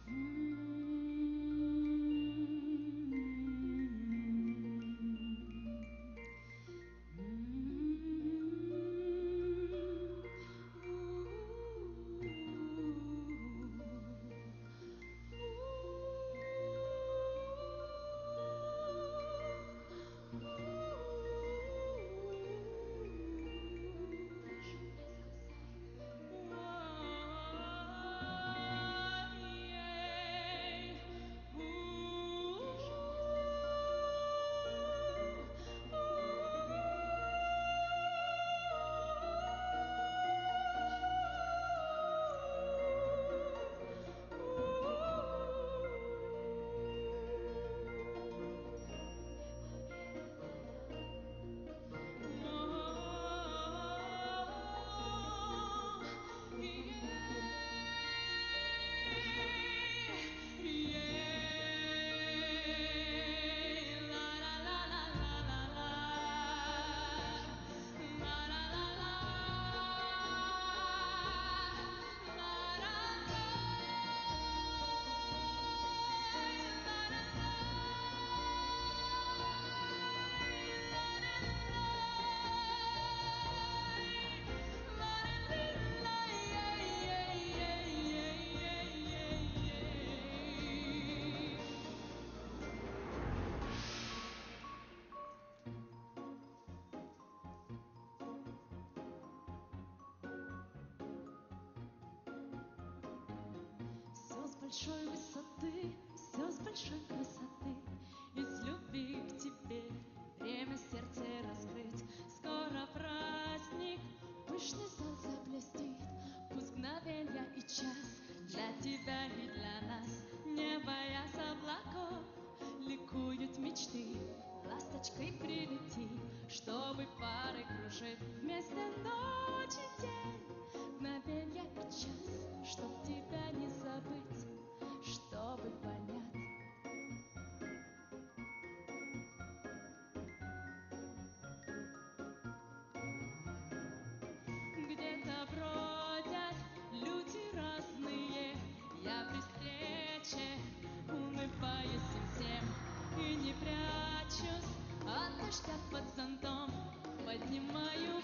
Большой высоты, все с большой красоты, из любви к тебе время сердце раскрыть. Скоро праздник, пышный зал заблестит, пусть мгновенья и час для тебя и для нас. Не боясь облаков, ликуют мечты, ласточкой прилети, чтобы пары кружить вместе ночь и день. Мгновенья и час, чтоб тебя не забыть, чтобы понять. Где-то бродят люди разные, я при встрече улыбаюсь им всем и не прячусь от дождя под зонтом, поднимаю